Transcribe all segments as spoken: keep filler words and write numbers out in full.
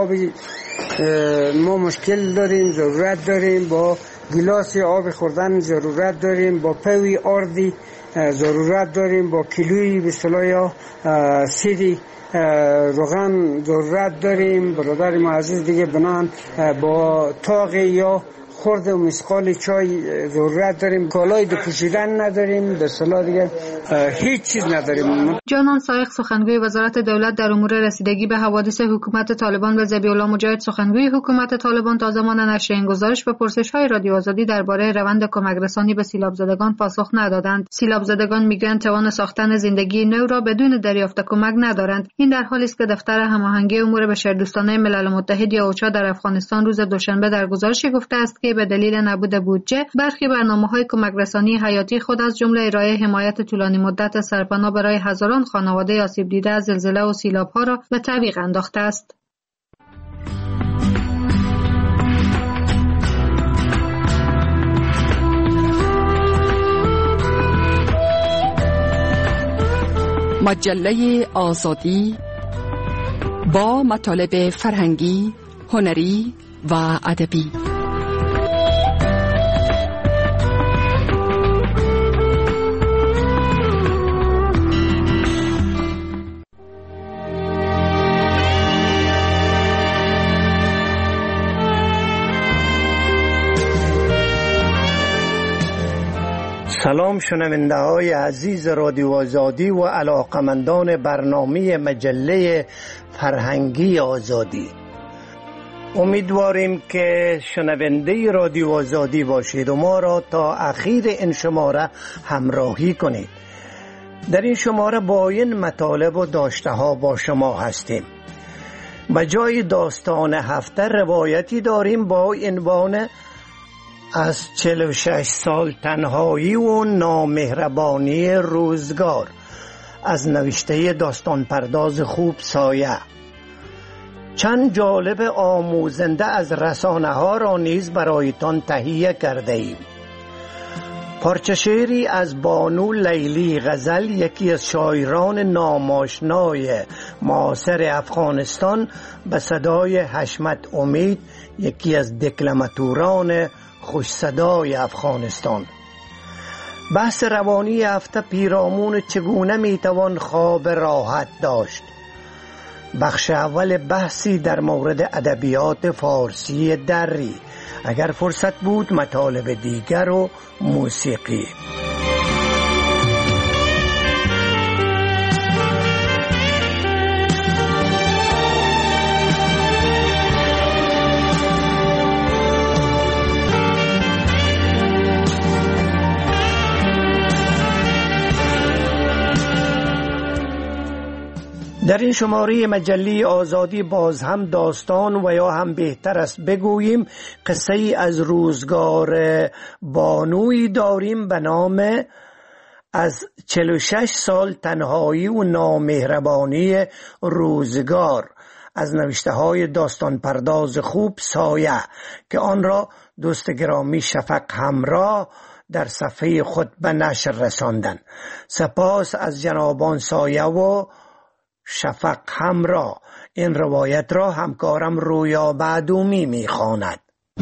آبی ما مشکل داریم، ضرورت داریم، با گلاس آب خوردن ضرورت داریم، با پوی آردی ضرورت داریم، با کیلویی به اصطلاح یا سیری روغن ضرورت داریم. برادر ما عزیز دیگه بنان با تاق یا خورد و مسقال چای ضرورت داریم. کالای دو پوشیدن نداریم، به اصطلاح دیگه هیچ چیز نداریم. جانان سایق سخنگوی وزارت دولت در امور رسیدگی به حوادث حکومت طالبان و ذبیح الله مجاهد سخنگوی حکومت طالبان تا زمان نشر این گزارش به پرسش‌های رادیو آزادی درباره روند کمک رسانی به سیلاب زدگان پاسخ ندادند. سیلاب زدگان میگویند توان ساختن زندگی نو را بدون دریافت کمک ندارند. این در حالی است که دفتر هماهنگی امور بشردوستانه ملل متحد یا اوچا در افغانستان روز دوشنبه در گزارشی گفته است که به دلیل نبود بودجه برخی برنامه‌های کمک رسانی حیاتی خود از جمله ارائه حمایت طولانی مدت سرپناه برای هزاران خانواده آسیب دیده از زلزله و سیلاب‌ها را به تعویق انداخته است. مجله آزادی با مطالب فرهنگی، هنری و ادبی. سلام شنونده های عزیز رادیو آزادی و علاقمندان برنامه مجله فرهنگی آزادی. امیدواریم که شنونده رادیو آزادی باشید و ما را تا اخیر این شماره همراهی کنید. در این شماره با این مطالب و داشته ها با شما هستیم. به جای داستان هفته روایتی داریم با عنوان از چهل و شش سال تنهایی و نامهربانی روزگار از نوشته داستان پرداز خوب سایه. چند جالب آموزنده از رسانه ها را نیز برایتان تهیه کرده ایم. پارچه شعری از بانو لیلی غزل، یکی از شاعران ناماشنای معاصر افغانستان، به صدای حشمت امید، یکی از دکلماتوران خوش صدای افغانستان. بحث روانی هفته پیرامون چگونه میتوان خواب راحت داشت. بخش اول بحثی در مورد ادبیات فارسی دری. اگر فرصت بود مطالب دیگر و موسیقی. در این شماره مجله آزادی باز هم داستان و یا هم بهتر است بگوییم قصه ای از روزگار بانوی داریم به نام از چهل و شش سال تنهایی و نامهربانی روزگار از نوشته های داستان پرداز خوب سایه که آن را دوست گرامی شفق همراه در صفحه خود به نشر رساندن. سپاس از جنابان سایه و شفق همراه. این روایت را همکارم رویا بعدومی میخواند.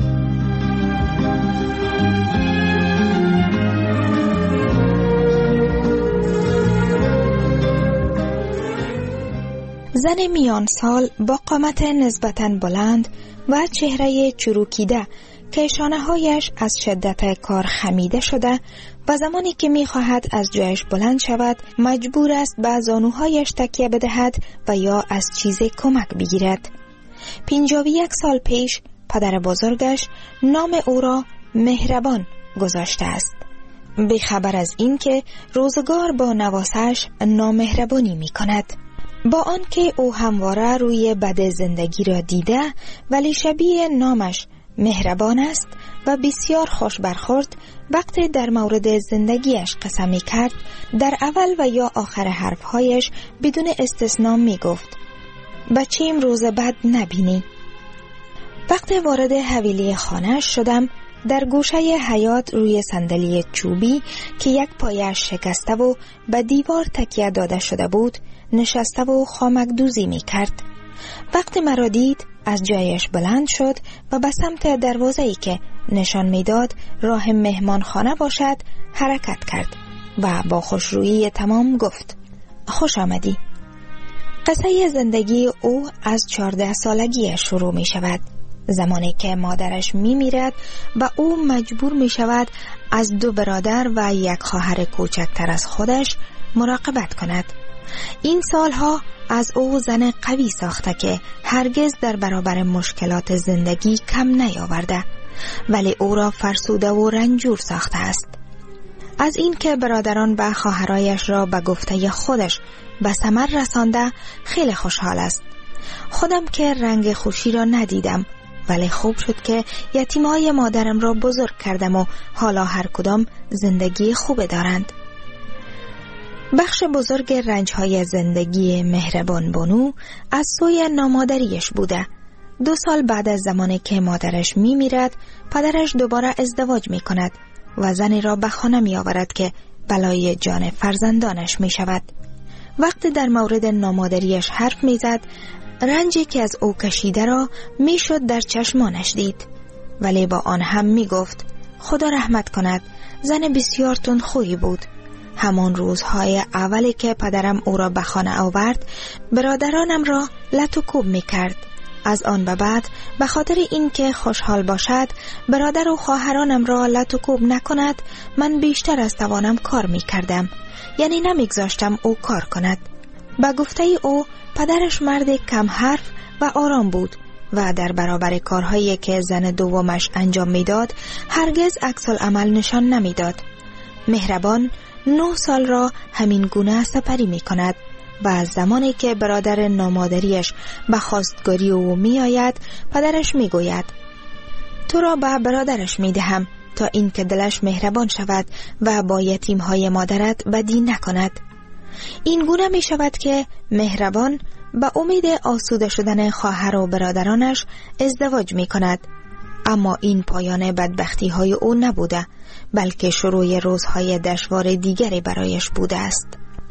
زن میان سال با قامت نسبتاً بلند و چهره چروکیده که شانه‌هایش از شدت کار خمیده شده و زمانی که می‌خواهد از جایش بلند شود مجبور است به زانوهایش تکیه بدهد و یا از چیزی کمک بگیرد. پنجاه و یک سال پیش پدر بزرگش نام او را مهربان گذاشته است، بی خبر از این که روزگار با نواسش نامهربانی می‌کند. با آنکه او همواره روی بد زندگی را دیده ولی شبیه نامش مهربان است و بسیار خوش برخورد، وقتی در مورد زندگیش قسم می کرد در اول و یا آخر حرفهایش بدون استثنا می گفت بچه‌ام روز بد نبینی. وقتی وارد حویلی خانه شدم در گوشه حیاط روی صندلی چوبی که یک پایش شکسته و به دیوار تکیه داده شده بود نشسته و خامک دوزی می کرد. وقتی مرا دید از جایش بلند شد و به سمت دروازه‌ای که نشان میداد راه مهمانخانه باشد حرکت کرد و با خوشرویی تمام گفت: خوش آمدی. قصه زندگی او از چهارده سالگی شروع می شود، زمانی که مادرش می میرد و او مجبور می شود از دو برادر و یک خواهر کوچکتر از خودش مراقبت کند. این سالها از او زن قوی ساخته که هرگز در برابر مشکلات زندگی کم نیاورده، ولی او را فرسوده و رنجور ساخته است. از این که برادران و خواهرایش را به گفته خودش به ثمر رسانده خیلی خوشحال است. خودم که رنگ خوشی را ندیدم، ولی خوب شد که یتیمای مادرم را بزرگ کردم و حالا هر کدام زندگی خوب دارند. بخش بزرگ رنجهای زندگی مهربان بانو از سوی نامادریش بوده. دو سال بعد از زمانی که مادرش می میرد، پدرش دوباره ازدواج می کند و زنی را به خانه می آورد که بلای جان فرزندانش می شود. وقتی در مورد نامادریش حرف می زد، رنجی که از او کشیده را می شد در چشمانش دید، ولی با آن هم می گفت: خدا رحمت کند، زن بسیار تندخویی بود. همان روزهای اولی که پدرم او را به خانه آورد، برادرانم را لط و کوب می کرد. از آن به بعد به خاطر اینکه خوشحال باشد برادر و خواهرانم را لط و کوب نکند، من بیشتر از توانم کار می کردم، یعنی نمیگذاشتم او کار کند. با گفته او پدرش مرد کم حرف و آرام بود و در برابر کارهایی که زن دومش انجام میداد هرگز عکس العمل نشان نمیداد. مهربان نه سال را همین گونه سپری می کند و از زمانی که برادر نامادریش به خواستگاری او می آید، پدرش می گوید: تو را به برادرش می دهم تا این که دلش مهربان شود و با یتیم های مادرت بدی نکند. این گونه می شود که مهربان با امید آسوده شدن خواهر و برادرانش ازدواج می کند. اما این پایان بدبختی های او نبوده، بلکه شروع روزهای دشوار دیگری برایش بوده است.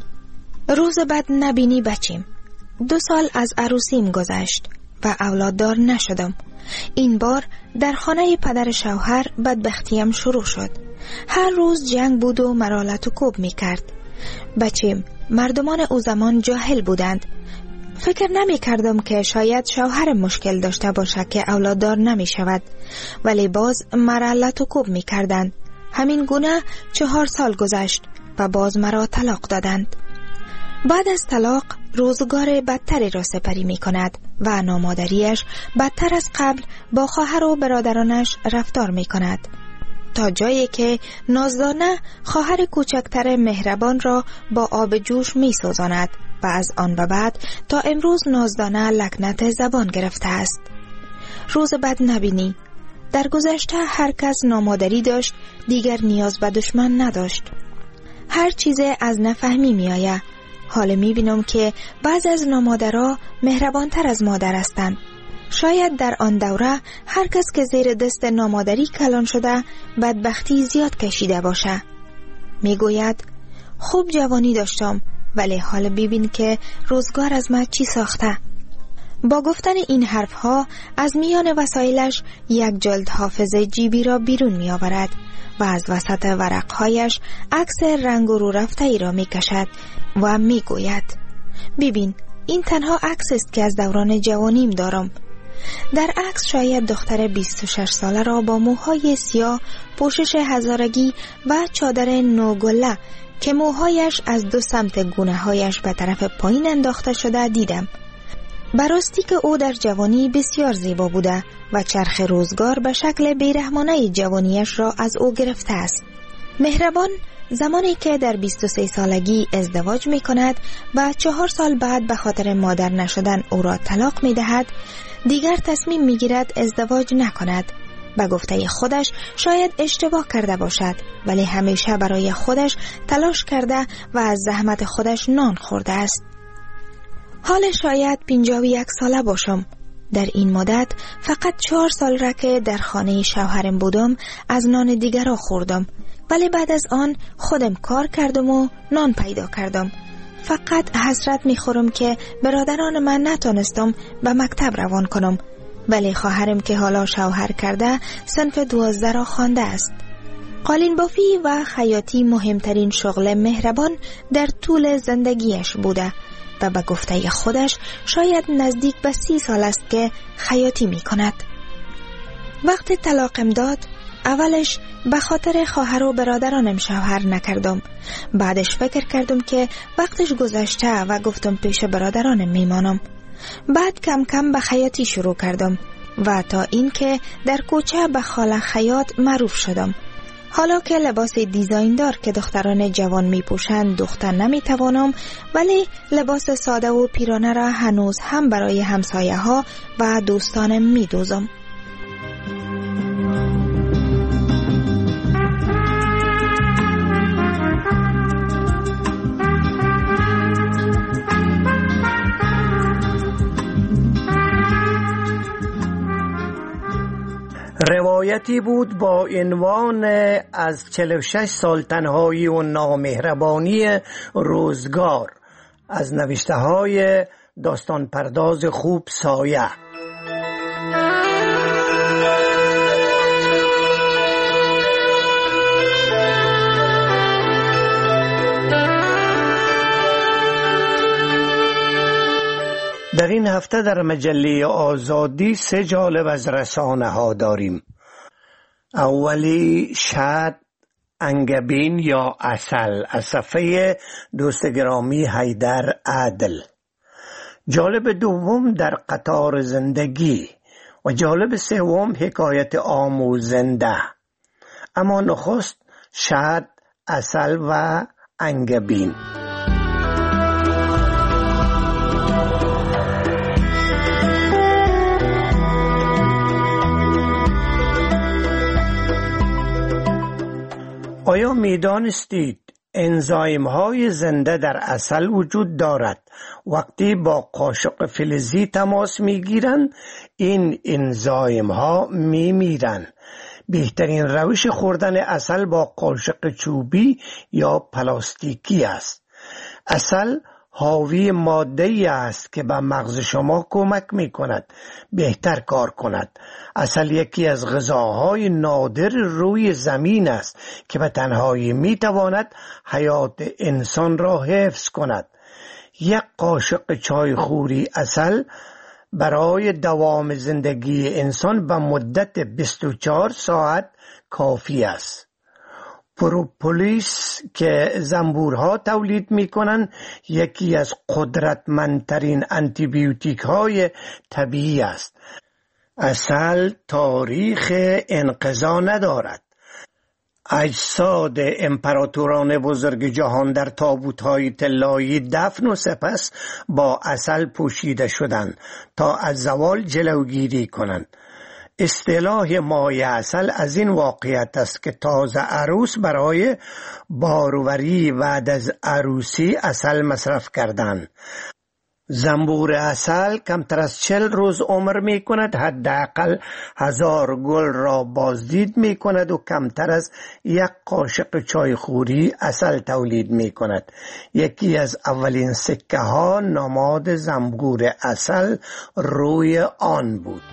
روز بعد نبینی بچیم. دو سال از عروسیم گذشت و اولاددار نشدم. این بار در خانه پدر شوهر بدبختیم شروع شد. هر روز جنگ بود و مرا لط و کوب می کرد. بچیم، مردمان او زمان جاهل بودند. فکر نمی کردم که شاید شوهر مشکل داشته باشه که اولاددار نمی شود، ولی باز مرا لط و کوب می کردند. همین گونه چهار سال گذشت و باز مرا طلاق دادند. بعد از طلاق روزگار بدتری را سپری می کند و نامادریش بدتر از قبل با خواهر و برادرانش رفتار می کند، تا جایی که نازدانه خواهر کوچکتر مهربان را با آب جوش می سوزاند و از آن به بعد تا امروز نازدانه لکنت زبان گرفته است. روز بد نبینی. در گذشته هر کس نامادری داشت، دیگر نیاز به دشمن نداشت. هر چیز از نفهمی می آید. حال می بینم که بعض از نامادرها مهربانتر از مادر هستند. شاید در آن دوره هر کس که زیر دست نامادری کلان شده بدبختی زیاد کشیده باشه. می گوید: خوب جوانی داشتم، ولی حال ببین که روزگار از من چی ساخته. با گفتن این حرف ها از میان وسایلش یک جلد حافظه جیبی را بیرون می آورد و از وسط ورقهایش عکس رنگ و رو رفته ای را می کشد و می گوید: ببین، این تنها عکس است که از دوران جوانیم دارم. در عکس شاید دختر بیست و شش ساله را با موهای سیاه، پوشش هزارگی و چادر نوگله که موهایش از دو سمت گونه هایش به طرف پایین انداخته شده دیدم. براستی که او در جوانی بسیار زیبا بوده و چرخ روزگار به شکل بیرحمانه جوانیش را از او گرفته است. مهربان زمانی که در بیست و سه سالگی ازدواج می کند و چهار سال بعد به خاطر مادر نشدن او را طلاق می دهد، دیگر تصمیم می گیرد ازدواج نکند. به گفته خودش شاید اشتباه کرده باشد، ولی همیشه برای خودش تلاش کرده و از زحمت خودش نان خورده است. حال شاید پنجاه و یک ساله باشم. در این مدت فقط چهار سال را که در خانه شوهرم بودم از نان دیگر را خوردم، ولی بعد از آن خودم کار کردم و نان پیدا کردم. فقط حسرت میخورم که برادران من نتونستم به مکتب روان کنم ولی خواهرم که حالا شوهر کرده صنف دوازده را خوانده است. قالین بافی و خیاطی مهمترین شغل مهربان در طول زندگیش بوده و به گفته خودش شاید نزدیک به سی سال است که خیاطی می کند. وقتی طلاقم داد اولش به خاطر خواهر و برادرانم شوهر نکردم. بعدش فکر کردم که وقتش گذشته و گفتم پیش برادرانم میمانم. بعد کم کم به خیاطی شروع کردم و تا اینکه در کوچه به خاله خیاط معروف شدم. حالا که لباس دیزاین که دختران جوان می پوشند دختر نمی توانم، ولی لباس ساده و پیرانه را هنوز هم برای همسایه ها و دوستانم می دوزم. روایتی بود با عنوان از چهل و شش سال تنهایی و نامهربانی روزگار از نوشته های داستان پرداز خوب سایه. در این هفته در مجله آزادی سه جالب از رسانه ها داریم. اولی شهد، انگبین یا عسل از صفحه دوست گرامی حیدر عادل. جالب دوم در قطار زندگی و جالب سوم حکایت آموزنده. اما نخست شهد، عسل و انگبین. آیا می‌دانستید انزایم های زنده در عسل وجود دارد؟ وقتی با قاشق فلزی تماس می‌گیرند این انزایم ها می‌میرند. بهترین روش خوردن عسل با قاشق چوبی یا پلاستیکی است. عسل حاوی ماده‌ای است که به مغز شما کمک می‌کند بهتر کار کند. عسل یکی از غذاهای نادر روی زمین است که به تنهایی می‌تواند حیات انسان را حفظ کند. یک قاشق چایخوری عسل برای دوام زندگی انسان به مدت بیست و چهار ساعت کافی است. پروپولیس که زنبورها تولید می کنند یکی از قدرتمندترین آنتی بیوتیک های طبیعی است. عسل تاریخ انقضا ندارد. اجساد امپراتوران بزرگ جهان در تابوت‌های طلایی دفن و سپس با عسل پوشیده شدند تا از زوال جلوگیری کنند. اصطلاح مایه عسل از این واقعیت است که تازه عروس برای باروری بعد از عروسی عسل مصرف کردند. زنبور عسل کمتر از چل روز عمر می کند، حداقل هزار گل را بازدید می کند و کمتر از یک قاشق چایخوری عسل تولید می کند. یکی از اولین سکه ها نماد زنبور عسل روی آن بود.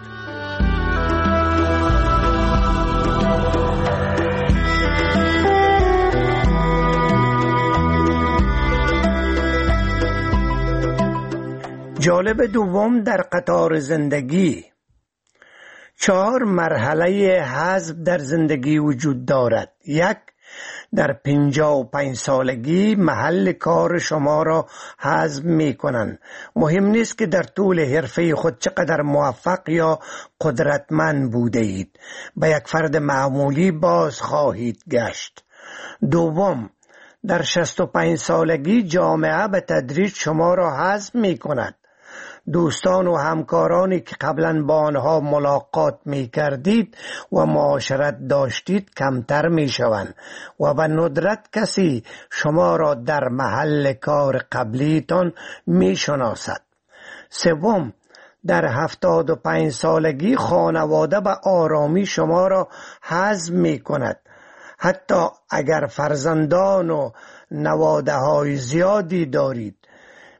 جالب دوم در قطار زندگی. چهار مرحله حذف در زندگی وجود دارد. یک، در پنجاه و پنج سالگی محل کار شما را حذف می کنند. مهم نیست که در طول حرفه خود چقدر موفق یا قدرتمند بوده اید، به یک فرد معمولی باز خواهید گشت. دوم، در شصت و پنج سالگی جامعه به تدریج شما را حذف می کند. دوستان و همکارانی که قبلا با آنها ملاقات می کردید و معاشرت داشتید کمتر می شوند و به ندرت کسی شما را در محل کار قبلیتان می شناسد. سوم، در هفتاد و پنج سالگی خانواده به آرامی شما را حذف می کند. حتی اگر فرزندان و نواده های زیادی دارید،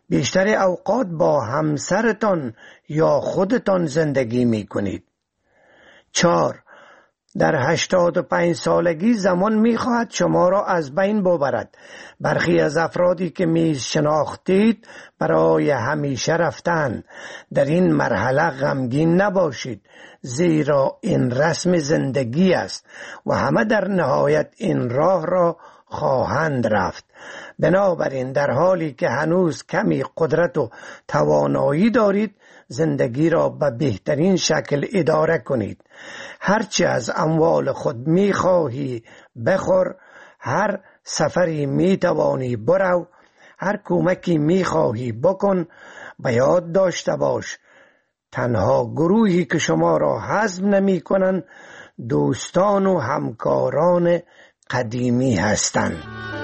بیشتر اوقات با همسرتان یا خودتان زندگی می کنید. چهار، در هشتاد و پنج سالگی زمان می خواهد شما را از بین ببرد. برخی از افرادی که می شناختید برای همیشه رفتند. در این مرحله غمگین نباشید، زیرا این رسم زندگی است و همه در نهایت این راه را خواهند رفت. بنابراین در حالی که هنوز کمی قدرت و توانایی دارید، زندگی را به بهترین شکل اداره کنید. هرچی از اموال خود می‌خواهی بخور، هر سفری می‌توانی برو، هر کمکی می‌خواهی بکن. به یاد داشته باش تنها گروهی که شما را هضم نمی‌کنند دوستان و همکاران قدیمی هستند.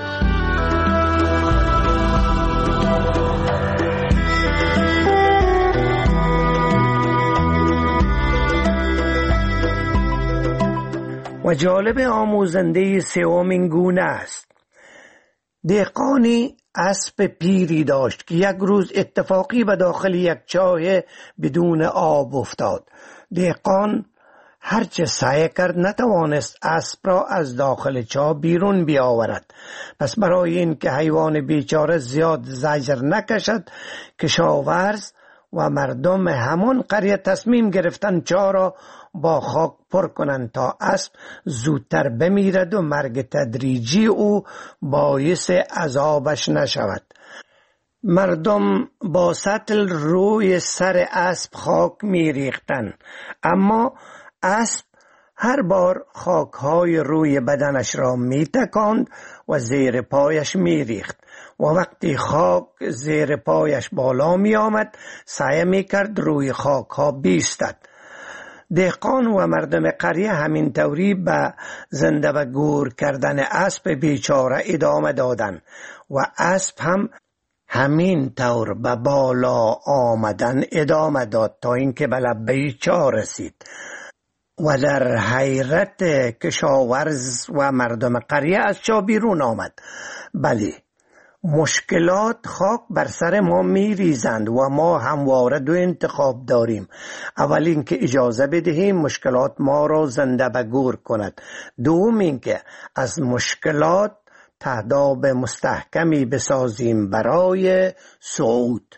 و جالب آموزنده سومین گونه است. دهقانی اسب پیری داشت که یک روز اتفاقی به داخل یک چاه بدون آب افتاد. دهقان هرچه سعی کرد نتوانست اسب را از داخل چاه بیرون بیاورد. پس برای این که حیوان بیچاره زیاد زجر نکشد، کشاورز و مردم همان قریه تصمیم گرفتند چاه را با خاک پر کنند تا اسب زودتر بمیرد و مرگ تدریجی او باعث عذابش نشود. مردم با سطل روی سر اسب خاک می ریختند، اما اسب هر بار خاکهای روی بدنش را می تکاند و زیر پایش می ریخت و وقتی خاک زیر پایش بالا می آمد سعی می کرد روی خاک ها بیستد. دهقان و مردم قریه همین طوری به زنده و گور کردن اسب بیچاره ادامه دادند و اسب هم همین طور به بالا آمدن ادامه داد تا اینکه به لبه چاه رسید. و در حیرت کشاورز و مردم قریه از چاه بیرون آمد. بله، مشکلات خاک بر سر ما می ریزند و ما همواره دو انتخاب داریم. اول اینکه اجازه بدهیم مشکلات ما را زنده به گور کند. دوم اینکه از مشکلات تهداب مستحکمی بسازیم برای صعود.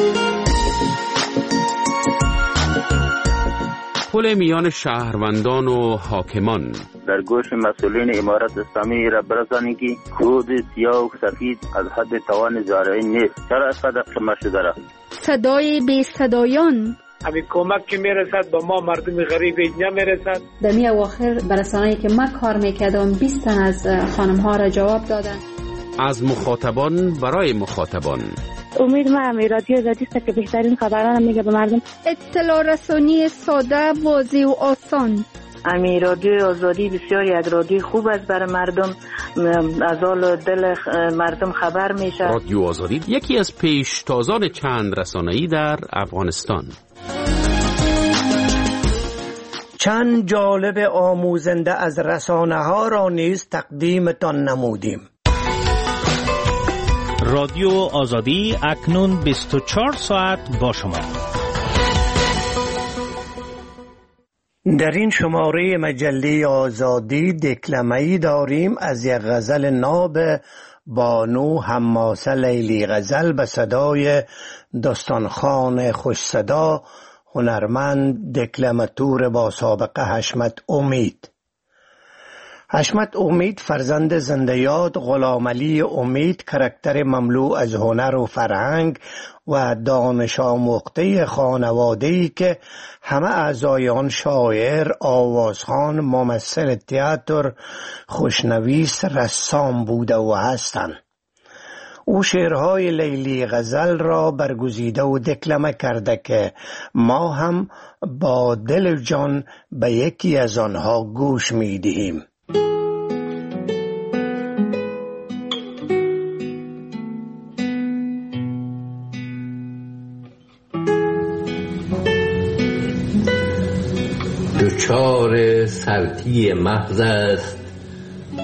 پل میان شهروندان و حاکمان. در گوش مسئولین امارت اسلامی را برسانید که کود سیاه و سفید از حد توان زارعین نیست. چرا از قدر قمه شده را؟ صدای بی صدایان. همین کمک که میرسد با ما مردم غریب اینجا میرسد. در می اواخر برسانه‌ای که من کار میکردم بیست تن از خانم ها را جواب دادن. از مخاطبان برای مخاطبان. امید ما هم رادیو آزادی است که بهترین خبران میگه به مردم. اطلاع رسانی ساده، واضح و آسان. امی رادیو آزادی بسیاری از رادیو خوب است برای مردم، از حال دل مردم خبر میشه. رادیو آزادی یکی از پیشتازان چند رسانه‌ای در افغانستان. چند جالب آموزنده از رسانه ها را نیز تقدیمتان نمودیم. رادیو آزادی اکنون بیست و چهار ساعت با شما. در این شماره مجله آزادی دکلمه‌ای داریم از یک غزل ناب بانو حماسه لیلی غزل به صدای داستانخوان خوش صدا هنرمند دکلماتور با سابقه حشمت امید. حشمت امید فرزند زنده یاد غلام علی امید، کاراکتر مملو از هنر و فرهنگ و دانش آموخته خانواده‌ای که همه اعضای آن شاعر، آوازخوان، ممثل تئاتر، خوشنویس، رسام بوده و هستند. او شعرهای لیلی غزل را برگزیده و دکلمه کرده که ما هم با دل و جان به یکی از آنها گوش می دهیم. دوچار سرتی مغز است،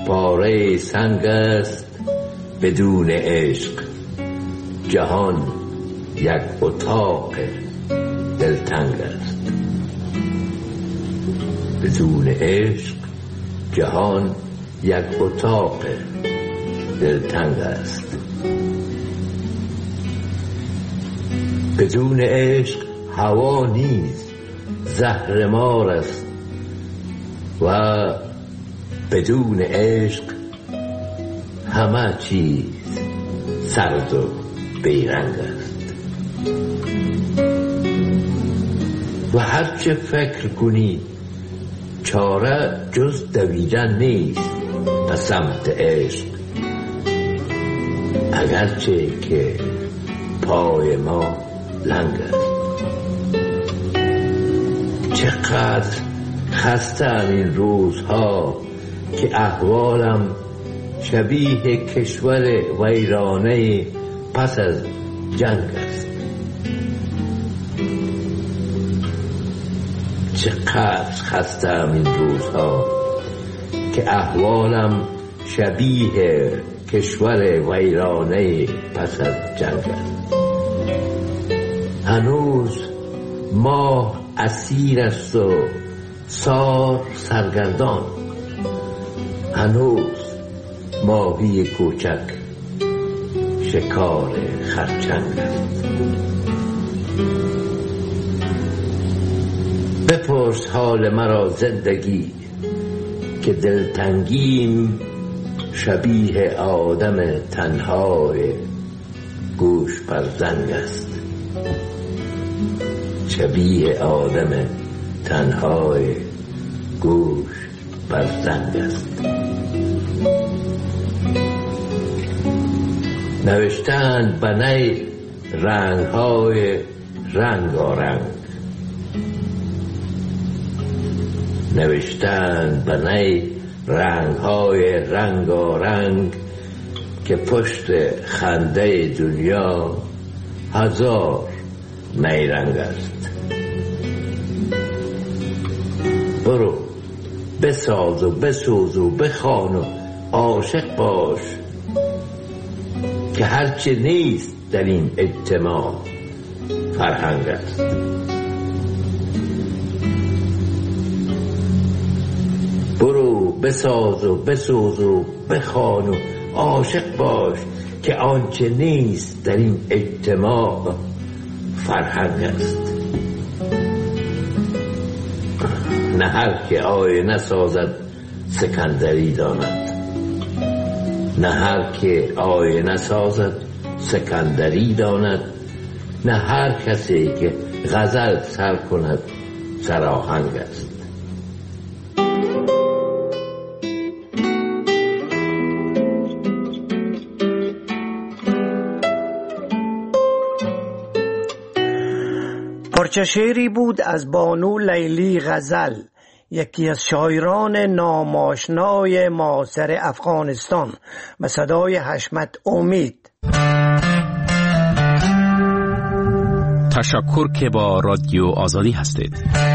پاره سنگ است بدون عشق. جهان یک اتاق دلتنگ است. بدون عشق جهان یک اتاق دلتنگ است. بدون عشق هوا نیز زهرمار است و بدون عشق همه چیز سرد و بیرنگ است. و هرچه فکر کنی چاره جز دویدن نیست به سمت عشق، اگرچه که پای ما لنگ است. چقدر خستم این روزها که احوالم شبیه کشور ویرانه پس از جنگ است. چقدر خستم این روزها که احوالم شبیه کشور ویرانه پس از جنگ است. هنوز ماه اسیر است و سار سرگردان، هنوز ماهی کوچک شکار خرچنگ است. بپرس حال مرا زندگی که دلتنگیم شبیه آدم تنهای گوش بر زنگ است. شبیه آدم تنهای گوش بر زنگ است. نوشتند بنای رنگ های رنگارنگ، نوشتند بنای رنگ های رنگارنگ که پشت خنده دنیا هزار نیرنگ است. برو بساز و بسوز و بخوان و عاشق باش که هرچه نیست در این اجتماع فرهنگ است. برو بساز و بسوز و بخوان و عاشق باش که آنچه نیست در این اجتماع فرهنگ است. نه هر که آینه سازد سکندری داند، نه هر که آینه سازد سکندری داند، نه هر کسی که غزل سر کند سراهنگ است. پارچه شعری بود از بانو لیلی غزل، یکی از شاعران ناماشنای معاصر افغانستان، به صدای حشمت امید. تشکر که با رادیو آزادی هستید.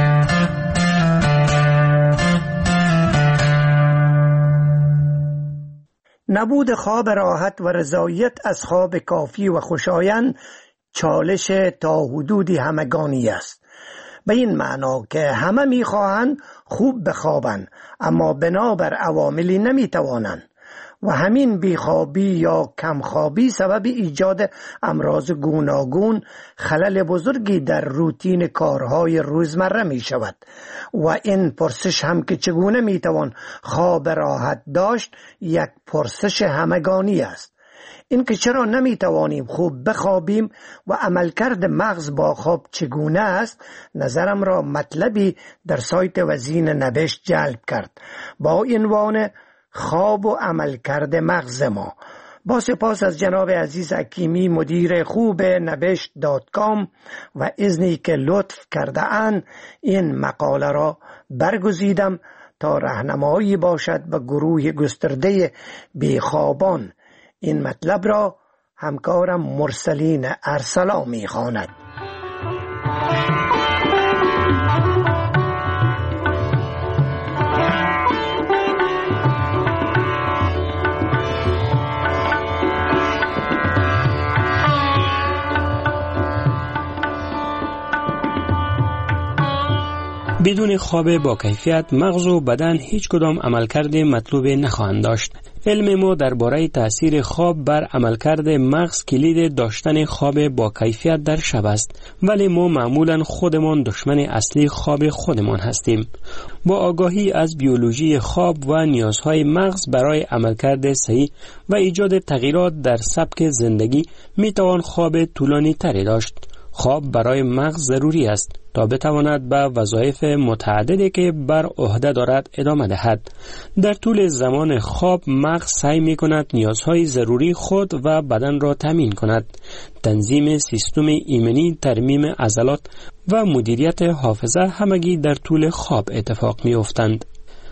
نبود خواب راحت و رضایت از خواب کافی و خوشایند چالش تا حدودی همگانی است، به این معنا که همه میخواهند خوب بخوابند اما بنابر عواملی نمیتوانند و همین بیخوابی یا کمخوابی سبب ایجاد امراض گوناگون، خلل بزرگی در روتین کارهای روزمره می شود. و این پرسش هم که چگونه می توان خواب راحت داشت یک پرسش همگانی است. این که چرا نمی توانیم خوب بخوابیم و عملکرد مغز با خواب چگونه است، نظرم را مطلبی در سایت وزین نبشت جلب کرد با عنوان خواب و عملکرد مغز ما. با سپاس از جناب عزیز حکیمی مدیر خوب نبشت دات کام و اذنی که لطف کرده اند این مقاله را برگزیدم تا راهنمایی باشد به گروه گسترده بیخوابان. این مطلب را همکارم مرسلین ارسلا می خواند. بدون خواب با کیفیت مغز و بدن هیچ کدام عملکرد مطلوب نخواهند داشت. علم ما درباره تأثیر خواب بر عملکرد مغز کلید داشتن خواب با کیفیت در شب است، ولی ما معمولا خودمان دشمن اصلی خواب خودمان هستیم. با آگاهی از بیولوژی خواب و نیازهای مغز برای عملکرد صحیح و ایجاد تغییرات در سبک زندگی می توان خواب طولانی تری داشت. خواب برای مغز ضروری است تا بتواند به وظایف متعددی که بر عهده دارد ادامه دهد. در طول زمان خواب مغز سعی می کند نیازهای ضروری خود و بدن را تامین کند. تنظیم سیستم ایمنی، ترمیم عضلات و مدیریت حافظه همگی در طول خواب اتفاق می افتند.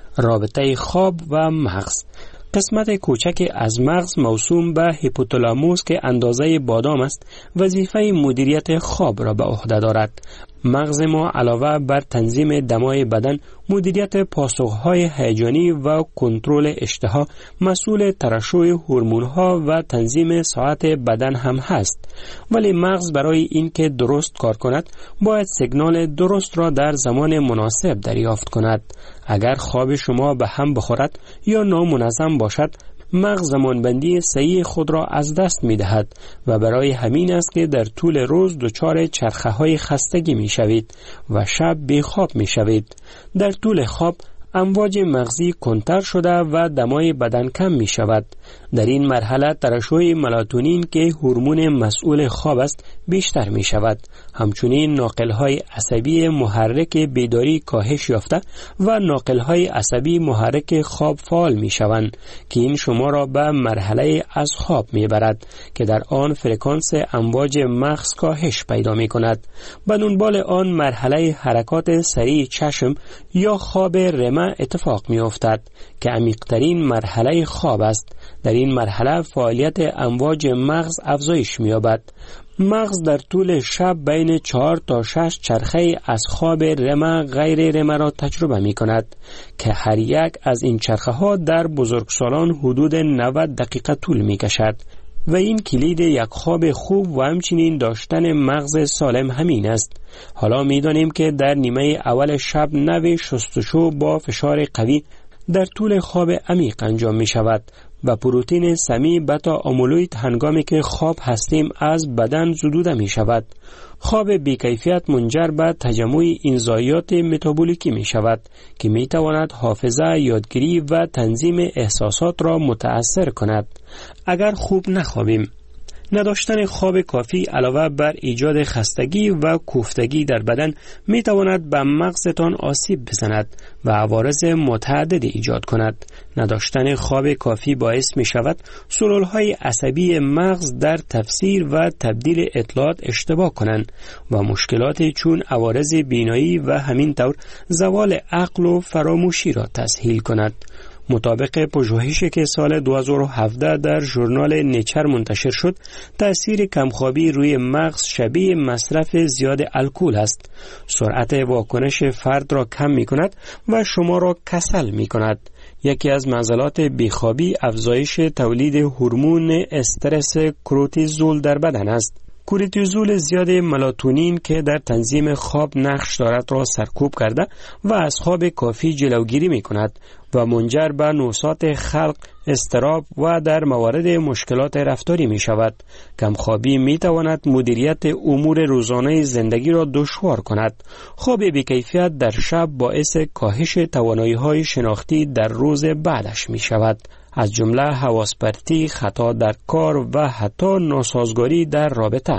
رابطه خواب و مغز. قسمت کوچک از مغز موسوم به هیپوتالاموس که اندازه بادام است وظیفه مدیریت خواب را به عهده دارد. مغز ما علاوه بر تنظیم دمای بدن، مدیریت پاسخهای هیجانی و کنترل اشتها، مسئول ترشح هورمون‌ها و تنظیم ساعت بدن هم هست. ولی مغز برای اینکه درست کار کند باید سیگنال درست را در زمان مناسب دریافت کند. اگر خواب شما به هم بخورد یا نامنظم باشد، مغز زمانبندی صحیح خود را از دست می دهد و برای همین است که در طول روز دچار چرخه های خستگی می شوید و شب بی خواب می شوید. در طول خواب امواج مغزی کنتر شده و دمای بدن کم می شود. در این مرحله ترشح ملاتونین که هورمون مسئول خواب است بیشتر می شود. همچنین ناقل‌های عصبی محرک بیداری کاهش یافته و ناقل‌های عصبی محرک خواب فعال می شوند که این شما را به مرحله از خواب می برد که در آن فرکانس امواج مغز کاهش پیدا می کند. به دنبال آن مرحله حرکات سریع چشم یا خواب رم اتفاق می افتد که عمیق‌ترین مرحله خواب است. در این مرحله فعالیت امواج مغز افزایش می یابد. مغز در طول شب بین چهار تا شش چرخه از خواب رم غیر رم را تجربه می کند که هر یک از این چرخه ها در بزرگسالان حدود نود دقیقه طول می کشد و این کلید یک خواب خوب و همچنین داشتن مغز سالم همین است. حالا می دانیم که در نیمه اول شب نوع شستشو با فشار قوی در طول خواب عمیق انجام می شود و پروتئین سمی بتا آمولوید هنگامی که خواب هستیم از بدن زدوده می شود. خواب بیکیفیت منجر به تجمع انزایمات متابولیکی می شود که می تواند حافظه، یادگیری و تنظیم احساسات را متأثر کند. اگر خوب نخوابیم، نداشتن خواب کافی علاوه بر ایجاد خستگی و کوفتگی در بدن می تواند به مغزتان آسیب بزند و عوارض متعدد ایجاد کند. نداشتن خواب کافی باعث می شود سلولهای عصبی مغز در تفسیر و تبدیل اطلاعات اشتباه کنند و مشکلات چون عوارض بینایی و همینطور زوال عقل و فراموشی را تسهیل کند. مطابق پژوهشی که سال دو هزار و هفده در ژورنال نیچر منتشر شد، تأثیر کمخوابی روی مغز شبیه مصرف زیاد الکل است. سرعت واکنش فرد را کم می کند و شما را کسل می کند. یکی از معضلات بیخوابی افزایش تولید هورمون استرس کورتیزول در بدن است. کورتیزول زیاد ملاتونین که در تنظیم خواب نقش دارد را سرکوب کرده و از خواب کافی جلوگیری می کند و منجر به نوسات خلق، اضطراب و در موارد مشکلات رفتاری می شود. کمخوابی می تواند مدیریت امور روزانه زندگی را دشوار کند. خواب بی‌کیفیت در شب باعث کاهش توانایی‌های شناختی در روز بعدش می شود، از جمله حواس پرتی، خطا در کار و حتی ناسازگاری در رابطه.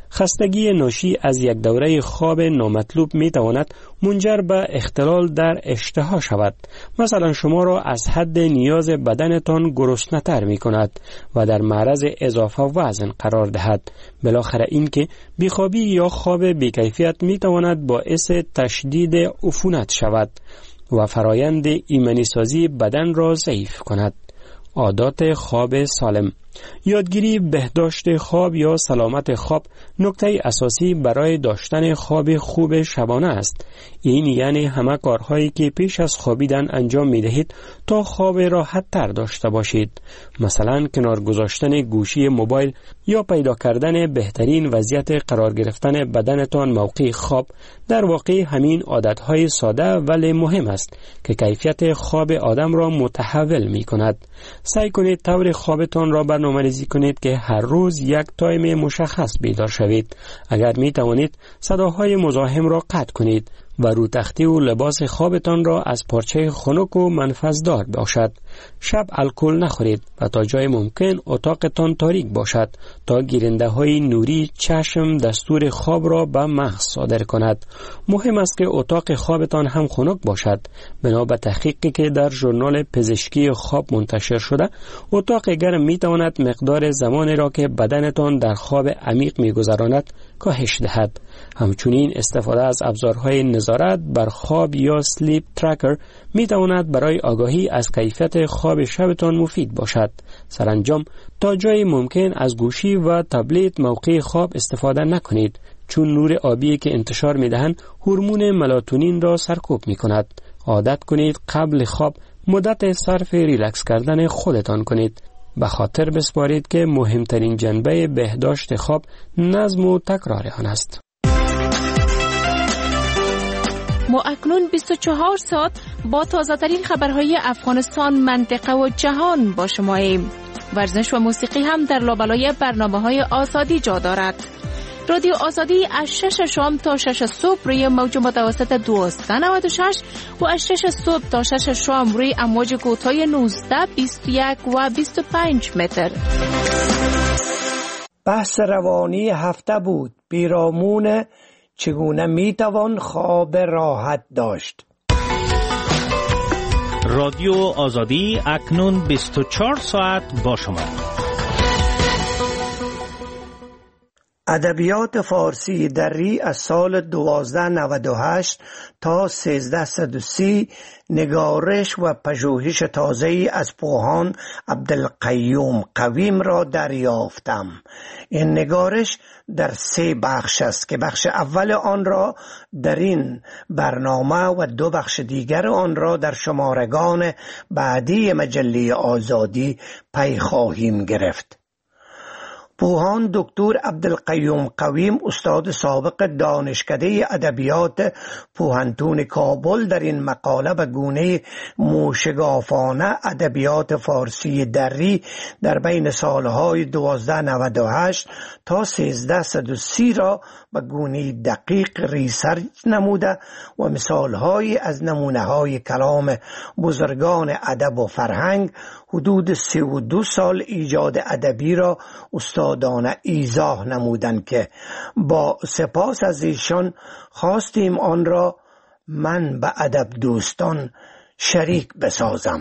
خستگی ناشی از یک دوره خواب نامطلوب می تواند منجر به اختلال در اشتها شود. مثلا شما را از حد نیاز بدنتان گرسنه‌تر می کند و در معرض اضافه وزن قرار دهد. بالاخره این که بیخوابی یا خواب بیکیفیت می تواند باعث تشدید عفونت شود و فرایند ایمنی سازی بدن را ضعیف کند. عادات خواب سالم. یادگیری بهداشت خواب یا سلامت خواب نکته اساسی برای داشتن خواب خوب شبانه است. این یعنی همه کارهایی که پیش از خوابیدن انجام می دهید تا خواب راحت تر داشته باشید. مثلا کنار گذاشتن گوشی موبایل یا پیدا کردن بهترین وضعیت قرار گرفتن بدنتان موقع خواب. در واقع همین عادتهای ساده ولی مهم است که کیفیت خواب آدم را متحول می کند. سعی کنید طور خوابتان را برنامه‌ریزی کنید که هر روز یک تایم مشخص بیدار شوید. اگر می توانید صداهای مزاحم را قطع کنید و رو تختی و لباس خوابتان را از پارچه خنک و منفذدار باشد. شب الکل نخورید و تا جای ممکن اتاقتان تاریک باشد تا گیرنده های نوری چشم دستور خواب را به مغز صادر کند. مهم است که اتاق خوابتان هم خنک باشد. بنا به تحقیقی که در ژورنال پزشکی خواب منتشر شده، اتاق گرم می تواند مقدار زمانی را که بدنتان در خواب عمیق می گذراند کاهش دهد. همچنین استفاده از ابزارهای نظارت بر خواب یا سلیپ ترکر می تواند برای آگاهی از کیفیت خواب شبتان مفید باشد. سرانجام تا جای ممکن از گوشی و تبلت موقع خواب استفاده نکنید، چون نور آبی که انتشار می دهند هورمون ملاتونین را سرکوب می کند. عادت کنید قبل خواب مدت صرف ریلکس کردن خودتان کنید. به خاطر بسپارید که مهمترین جنبه بهداشت خواب نظم و تکرار آن است. ما اکنون بیست و چهار ساعت با تازه ترین خبرهای افغانستان، منطقه و جهان با شماییم. ورزش و موسیقی هم در لابلای برنامه‌های آزادی جا دارد. رادیو آزادی از شش شام تا شش صبح روی موج متوسط دویست و نود و شش و از شش صبح تا شش شام روی امواج کوتاه نوزده، بیست و یک و بیست و پنج متر. بحث روانی هفته بود. پیرامون چگونه میتوان خواب راحت داشت. رادیو آزادی اکنون بیست و چهار ساعت با شما. ادبیات فارسی دری از سال دوازده نود و هشت تا سیزده صد و سی نگارش و پژوهش تازه‌ای از پوهان عبدالقیوم قویم را دریافتم. این نگارش در سه بخش است که بخش اول آن را در این برنامه و دو بخش دیگر آن را در شمارگان بعدی مجله آزادی پی خواهیم گرفت. پوهان دکتر عبدالقیوم قویم، استاد سابق دانشکده ادبیات پوهنتون کابل، در این مقاله به گونه موشگافانه ادبیات فارسی دری در بین سالهای دوازده نود و هشت تا سیزده صد و سی را به گونه دقیق ریسرچ نموده و مثالهایی از نمونه‌های کلام بزرگان ادب و فرهنگ حدود سی و دو سال ایجاد ادبی را استادانه ایضاح نمودند که با سپاس از ایشان خواستیم آن را من به ادب دوستان شریک بسازم.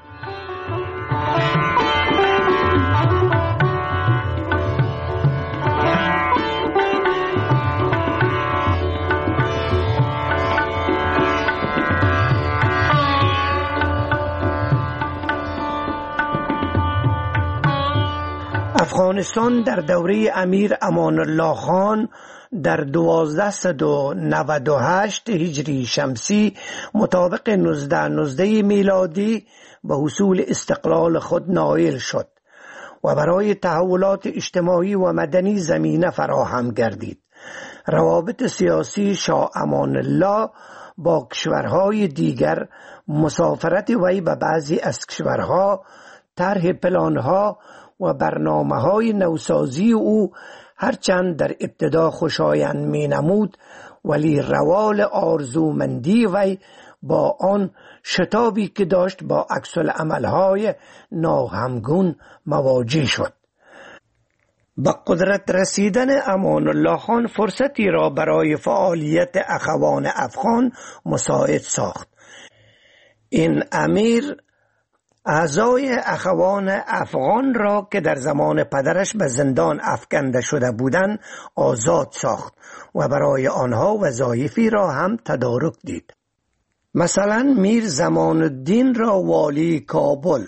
افغانستان در دوره امیر امان الله خان در دوازده صد و نود و هشت هجری شمسی مطابق نوزده نوزده میلادی به حصول استقلال خود نائل شد و برای تحولات اجتماعی و مدنی زمینه فراهم گردید. روابط سیاسی شاه امان الله با کشورهای دیگر، مسافرت وی به بعضی از کشورها، طرح پلانها و برنامه‌های نوسازی او هرچند در ابتدا خوشایند می نمود، ولی روال آرزومندی وی با آن شتابی که داشت با عکس العمل‌های ناهمگون مواجه شد. با قدرت رسیدن امان الله خان فرصتی را برای فعالیت اخوان افغان مساعد ساخت. این امیر اعضای اخوان افغان را که در زمان پدرش به زندان افکنده شده بودند آزاد ساخت و برای آنها وظایفی را هم تدارک دید. مثلا میر زمان الدین را والی کابل،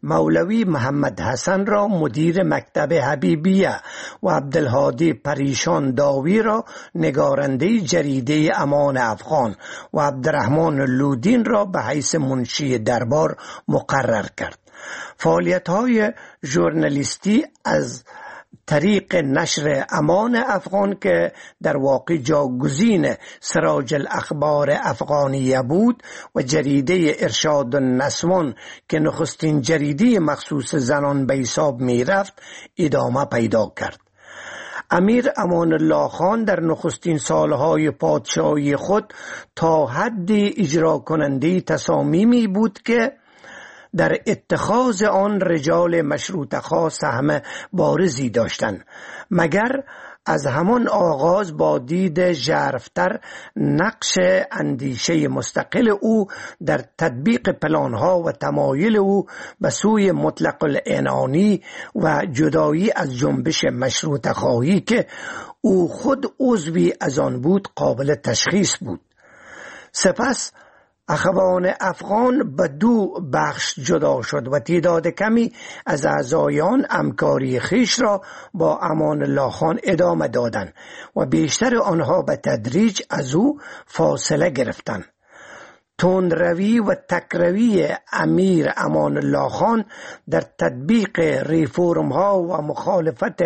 مولوی محمد حسن را مدیر مکتب حبیبیه و عبدالهادی پریشان داوی را نگارنده جریده امان افغان و عبدالرحمن لودین را به حیث منشی دربار مقرر کرد. فعالیت‌های ژورنالیستی از طریق نشر امان افغان که در واقع جاگزین سراج الاخبار افغانیه بود و جریده ارشاد النسوان که نخستین جریده مخصوص زنان به حساب می رفت ادامه پیدا کرد. امیر امان الله خان در نخستین سالهای پادشاهی خود تا حد اجرا کننده تصامیمی بود که در اتخاذ آن رجال مشروطه خواه سهم بارزی داشتند، مگر از همان آغاز با دید ژرف‌تر نقش اندیشه مستقل او در تطبیق پلانها و تمایل او به سوی مطلق العنانی و جدایی از جنبش مشروطه خواهی که او خود عضوی از آن بود قابل تشخیص بود. سپس اخوان افغان به دو بخش جدا شد و تعداد کمی از اعضای آن همکاری خویش را با امان الله خان ادامه دادند و بیشتر آنها به تدریج از او فاصله گرفتند. تندروی و تکروی امیر امان الله خان در تطبیق ریفورم ها و مخالفت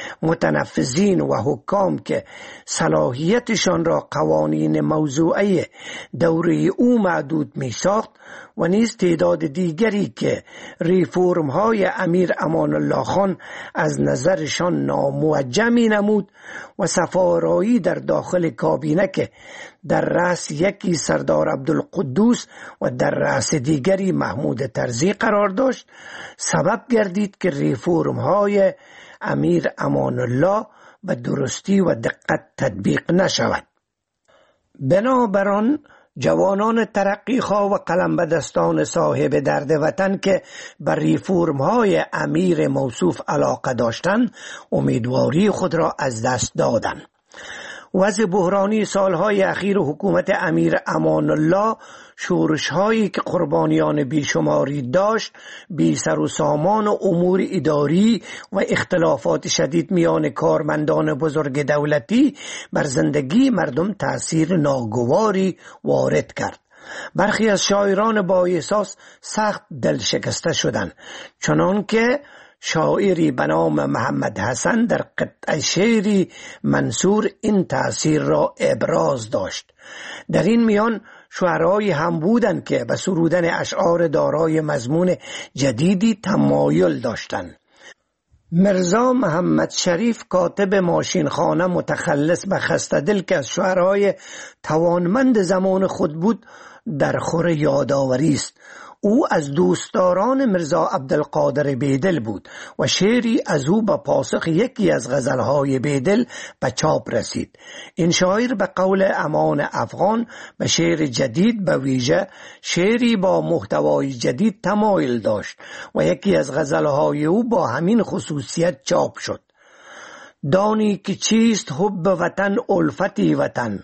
متنفذین و حکام که صلاحیتشان را قوانین موضوعی دوره او محدود می ساخت و نیز تعداد دیگری که ریفورم های امیر امان الله خان از نظرشان ناموجه می نمود و سفارایی در داخل کابینه که در رأس یکی سردار عبدالقدوس و در رأس دیگری محمود طرزی قرار داشت، سبب گردید که ریفورم های امیر امان الله به درستی و دقت تطبیق نشود. بنابراین جوانان ترقیخواه و قلم به دستان صاحب درد وطن که بر ریفورم های امیر موصوف علاقه داشتند امیدواری خود را از دست دادند. وضع بحرانی سالهای اخیر حکومت امیر امان الله شورش‌هایی که قربانیان بیشماری داشت، بی سر و سامان و امور اداری و اختلافات شدید میان کارمندان بزرگ دولتی بر زندگی مردم تأثیر ناگواری وارد کرد. برخی از شاعران با احساس سخت دل شکسته شدند، چنان که شاعری به نام محمد حسن در قطعه شعری منصور این تأثیر را ابراز داشت. در این میان شعرایی هم بودند که به سرودن اشعار دارای مضمون جدیدی تمایل داشتند. مرزا محمد شریف کاتب ماشینخانه متخلص به خسته دل که از شعرهای توانمند زمان خود بود در خور یادآوری است. او از دوستداران مرزا عبدالقادر بیدل بود و شعری از او به پاسخ یکی از غزلهای بیدل به چاپ رسید. این شاعر به قول امان افغان به شعر جدید به ویژه شعری با محتوای جدید تمایل داشت و یکی از غزلهای او با همین خصوصیت چاپ شد. دانی که چیست حب وطن الفتی وطن،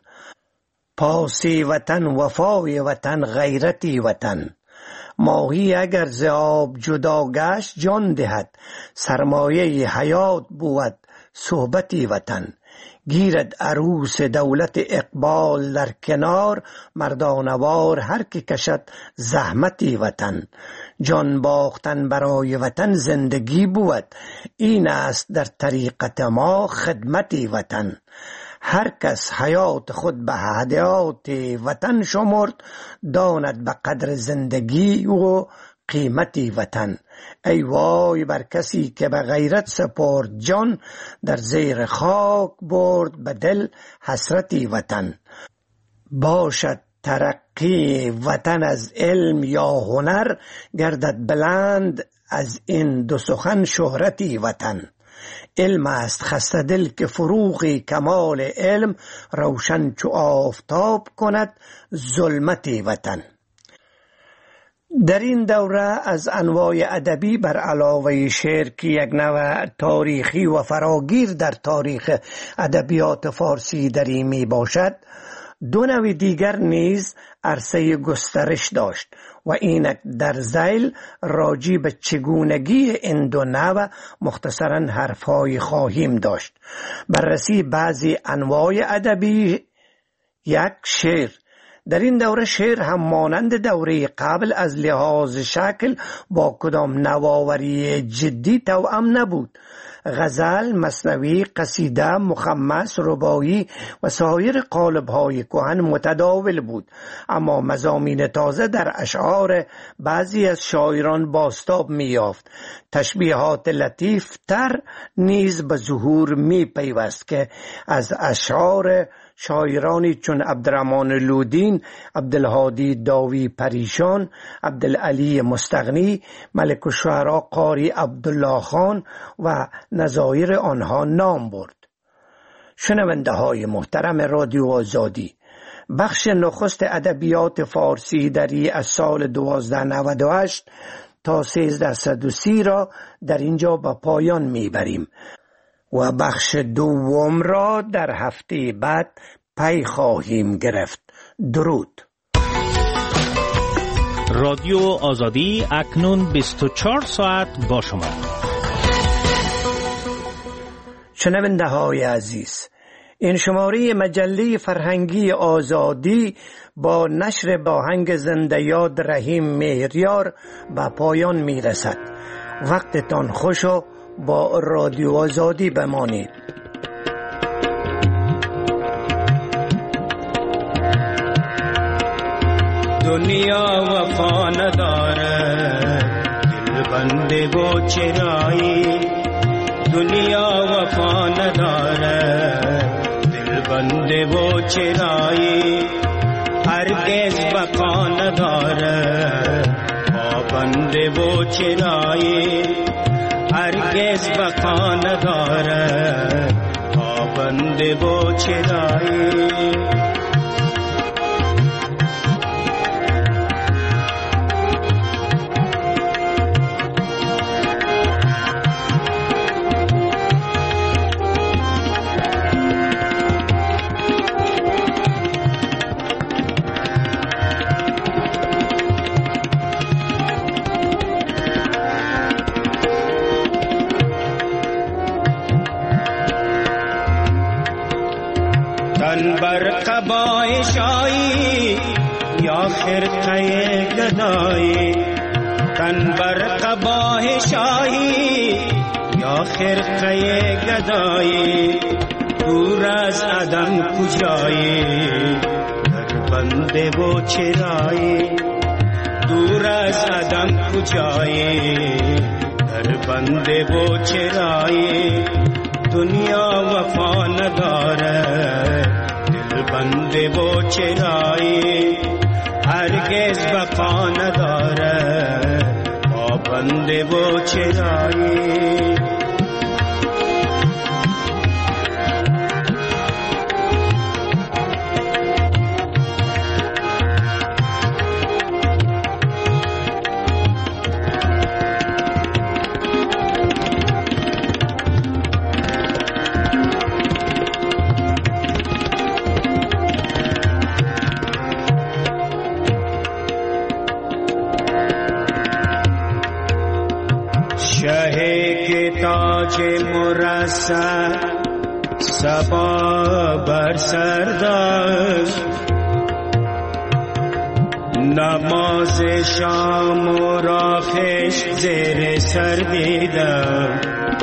پاسی وطن وفای وطن غیرتی وطن. ماهی اگر ز آب جدا گشت جان دهد، سرمایه حیات بود صحبتی وطن. گیرد عروس دولت اقبال در کنار، مردانوار هر که کشد زحمتی وطن. جان باختن برای وطن زندگی بود، این است در طریقت ما خدمتی وطن. هر کس حیات خود به هدیات وطن شمرد، داند به قدر زندگی و قیمتی وطن. ای وای بر کسی که به غیرت سپرد جان، در زیر خاک برد به دل حسرتی وطن. باشد ترقی وطن از علم یا هنر، گردد بلند از این دو سخن شهرتی وطن. علم است خسته دل که فروغ کمال علم، روشن چو آفتاب کند ظلمتی وطن. در این دوره از انواع ادبی بر علاوه شعر که یک نوع تاریخی و فراگیر در تاریخ ادبیات فارسی دری می باشد، دو نوع دیگر نیز عرصه گسترش داشت و اینک در ذیل راجی به چگونگی این دو نوع مختصراً حرفهای خواهیم داشت. بررسی بعضی انواع ادبی. یک، شعر. در این دوره شعر هم مانند دوره قبل از لحاظ شکل با کدام نوآوری جدی توأم نبود. غزل، مثنوی، قصیده، مخمس، رباعی و سایر قالب‌های کهن متداول بود، اما مضامین تازه در اشعار بعضی از شاعران بازتاب می‌یافت. تشبیهات لطیف تر نیز به ظهور می‌پیوست که از اشعار شاعرانی چون عبدالرحمن لودین، عبدالهادی داوی پریشان، عبدالعلی مستغنی، ملک الشعراء قاری عبدالله خان و نظایر آنها نام برد. شنونده های محترم رادیو آزادی، بخش نخست ادبیات فارسی دری از سال دوازده نود و هشت تا سیزده و سی را در اینجا به پایان میبریم و بخش دوم را در هفته بعد پی خواهیم گرفت. درود. رادیو آزادی اکنون بیست و چهار ساعت با شما. شنونده های عزیز، این شماره مجله فرهنگی آزادی با نشر باهنگ زنده یاد رحیم مهریار به پایان می رسد. وقتتان خوش و با رادیو آزادی بمانید. دنیا وفا نداره دل بنده و چرایی، دنیا وفا نداره دل بنده و چرایی، هرگز بقا نداره پابنده و چرایی، هرگز بقا نداره پابنده و چرایی. تن بر قبای شایی یا خرقه گدایی، تن بر قبای شایی یا خرقه گدایی، دور از عدم کجایی در بنده و چرایی، دور از عدم کجایی در بنده و چرایی. دنیا وفا نداره دل بنده و چرایی، هرگز وفا نداره با بنده و چرایی. تاج مرصع صبا بر سر داشت، نماز شام و راخش زیر سر دیدم،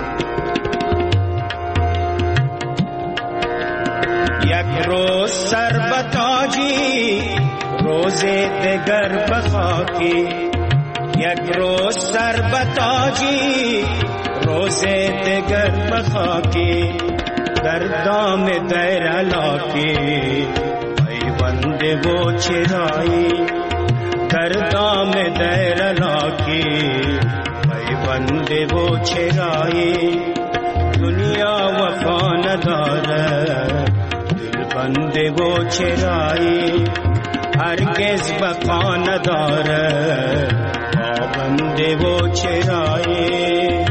یک روز سر به تاجی روز دگر به خاکی، یک روز سر به تاجی روز دگر بخاکی، در دام دیر علاقی پیوند و چرایی، در دام دیر علاقی پیوند و چرایی. دنیا وفا نداره دل بند و چرایی، هرگز بقا نداره پابند و چرایی.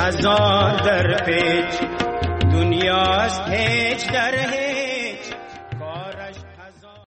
از آن در پیچ دنیاست هیچ در هیچ